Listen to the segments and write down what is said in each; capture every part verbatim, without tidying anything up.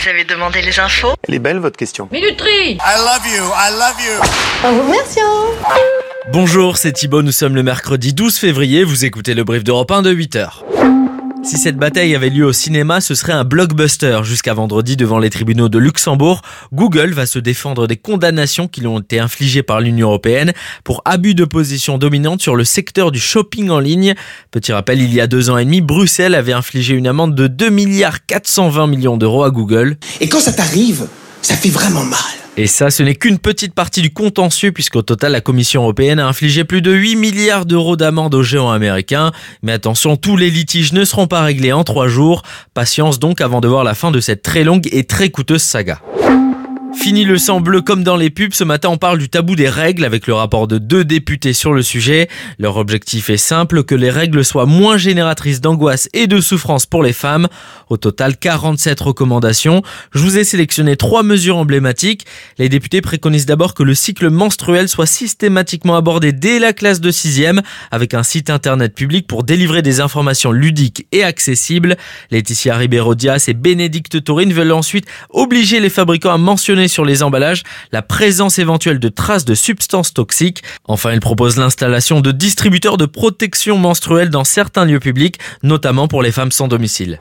Vous avez demandé les infos? Elle est belle votre question. Minuterie. I love you, I love you. En vous remerciant. Bonjour, c'est Thibaut, nous sommes le mercredi douze février, vous écoutez le brief d'Europe un de huit heures. Si cette bataille avait lieu au cinéma, ce serait un blockbuster. Jusqu'à vendredi, devant les tribunaux de Luxembourg, Google va se défendre des condamnations qui lui ont été infligées par l'Union européenne pour abus de position dominante sur le secteur du shopping en ligne. Petit rappel, il y a deux ans et demi, Bruxelles avait infligé une amende de deux milliards quatre cent vingt millions d'euros à Google. Et quand ça t'arrive, ça fait vraiment mal. Et ça, ce n'est qu'une petite partie du contentieux puisqu'au total, la Commission européenne a infligé plus de huit milliards d'euros d'amende aux géants américains. Mais attention, tous les litiges ne seront pas réglés en trois jours. Patience donc avant de voir la fin de cette très longue et très coûteuse saga. Fini le sang bleu comme dans les pubs, ce matin on parle du tabou des règles avec le rapport de deux députés sur le sujet. Leur objectif est simple, que les règles soient moins génératrices d'angoisse et de souffrance pour les femmes. Au total, quarante-sept recommandations. Je vous ai sélectionné trois mesures emblématiques. Les députés préconisent d'abord que le cycle menstruel soit systématiquement abordé dès la classe de sixième avec un site internet public pour délivrer des informations ludiques et accessibles. Laetitia Ribeiro-Dias et Bénédicte Taurine veulent ensuite obliger les fabricants à mentionner sur les emballages la présence éventuelle de traces de substances toxiques. Enfin, il propose l'installation de distributeurs de protection menstruelle dans certains lieux publics, notamment pour les femmes sans domicile.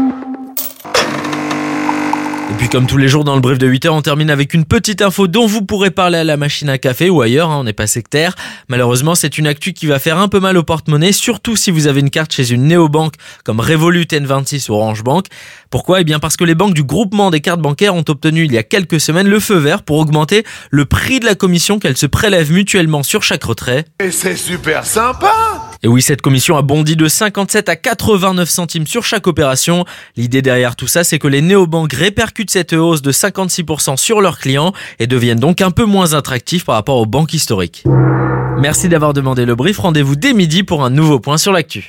Et puis comme tous les jours dans le brief de huit heures, on termine avec une petite info dont vous pourrez parler à la machine à café ou ailleurs, hein, on n'est pas sectaire. Malheureusement, c'est une actu qui va faire un peu mal au porte-monnaie, surtout si vous avez une carte chez une néobanque comme Revolut, N vingt-six ou Orange Bank. Pourquoi ? Eh bien parce que les banques du groupement des cartes bancaires ont obtenu il y a quelques semaines le feu vert pour augmenter le prix de la commission qu'elles se prélèvent mutuellement sur chaque retrait. Et c'est super sympa. Et oui, cette commission a bondi de cinquante-sept à quatre-vingt-neuf centimes sur chaque opération. L'idée derrière tout ça, c'est que les néobanques répercutent cette hausse de cinquante-six pour cent sur leurs clients et deviennent donc un peu moins attractifs par rapport aux banques historiques. Merci d'avoir demandé le brief. Rendez-vous dès midi pour un nouveau point sur l'actu.